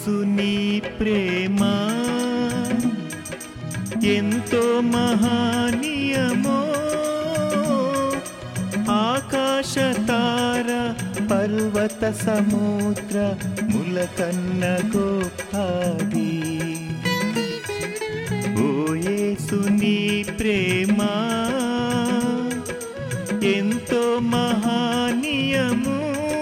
యేసుని ప్రేమ ఎంతో మహనీయమో, ఆకాశ తార పర్వత సముద్ర ములకన్న గొప్పది. ఓ యేసుని ప్రేమ ఎంతో మహనీయము,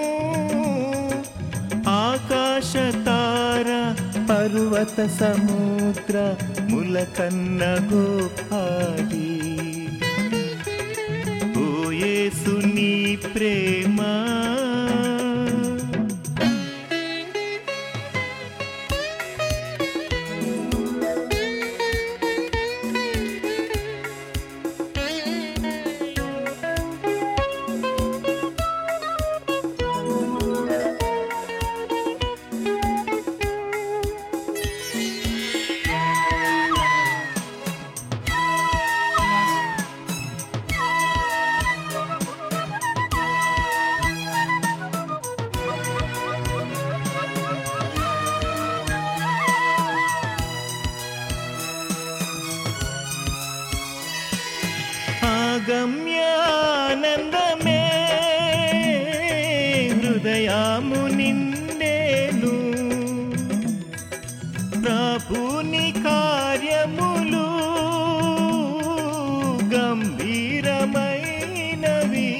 ఆకాశ తార పర్వత సముద్ర ములకన్న గొప్పది. ఓ యేసుని ప్రేమ గమ్యానందమే హృదయము నిండేను, ప్రభుని కార్యములు గంభీరమైనవి.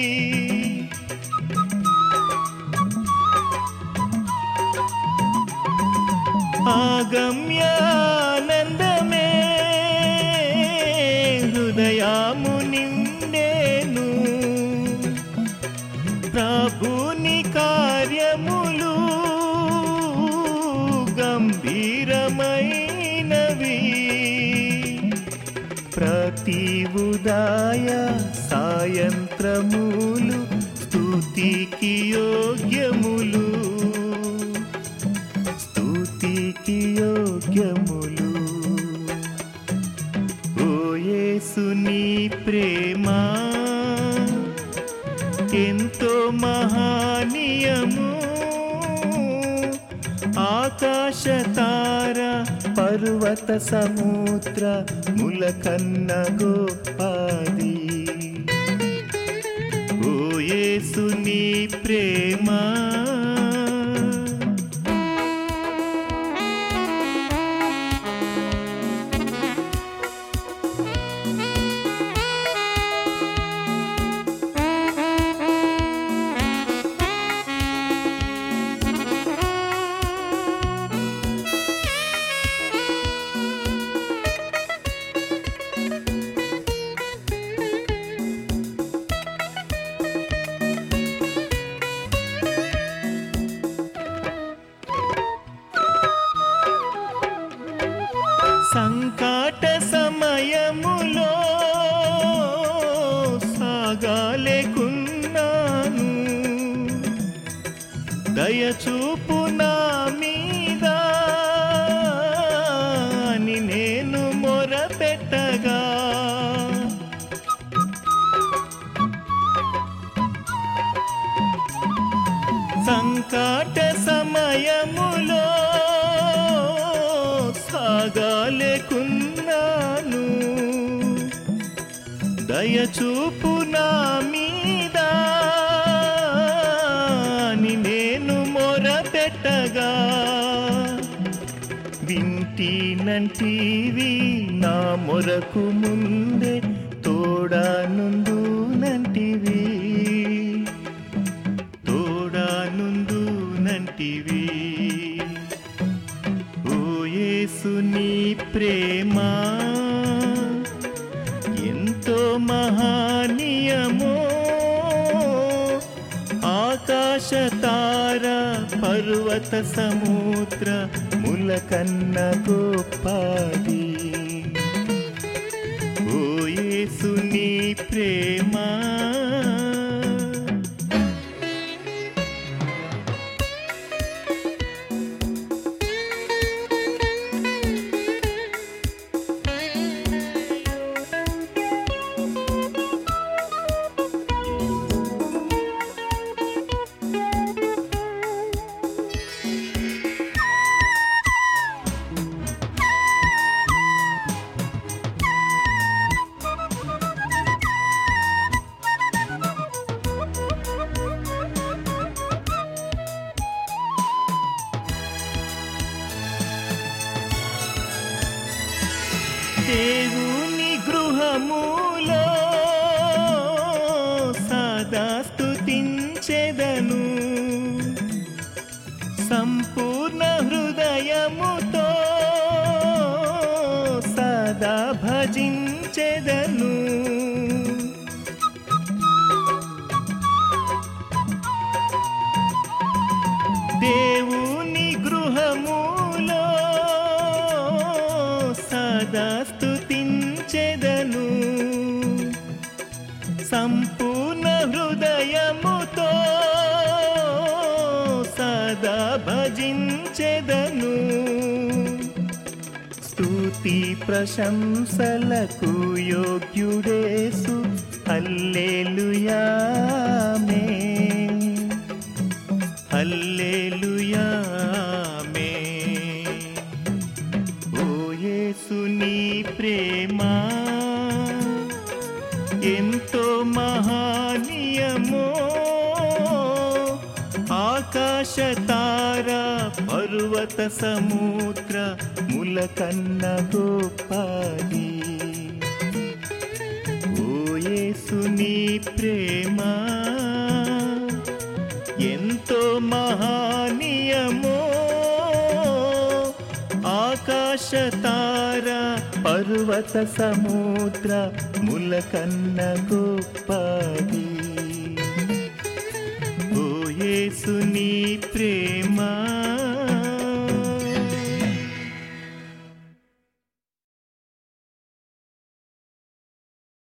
గమ్యానందమే హృదయము నిండేను, ప్రభుని కార్యములు గంభీరమైనవి. ప్రతి ఉదయ సాయంత్రములు స్తుతికి యోగ్యములు, స్తుతికి యోగ్యములు. ఓ యేసుని ప్రేమ ఎంతో మహనీయము, ఆకాశ తార పర్వత సముద్ర ములకన్న గొప్పది. ఓ యేసుని ప్రేమ సంకట సమయములో సాగాలేకున్నాను, దయచూపు నా మీద అని నేను మొరపెట్టగా, సంకట సమయములో సాగాలేకున్నాను, దయచూపు నా మీద అని నేను మొరపెట్టగా, వింటినంటివి నా మొరకు ముందే తోడానుందునంటివి, తోడానుందునంటివి. ఓ యేసుని ప్రేమ ఎంతో మహనీయమో, ఆకాశ తార పర్వత సముద్ర ములకన్న గొప్పది. ఓ యేసుని ప్రేమ సదా స్తుతించెదను సంపూర్ణ హృదయముతో సదా భజించెదను దేవుని గృహములో సదా స్తుతించెదను సంపూర్ణ హృదయముతో సదా భజించెదను స్తుతి ప్రశంసలకు యోగ్యుడేసు హల్లెలూయా ఆమేన్ హల్లెలూయా ఆమేన్ ఓ యేసు నీ ప్రేమ ఎంతో మహనీయమో ఆకాశ తార పర్వత సముద్ర ముల కన్న గొప్పది ఓ యేసు నీ ప్రేమ ఎంతో మహనీయమో ఆకాశ తార పర్వత సముద్ర ముల కన్న గొప్ప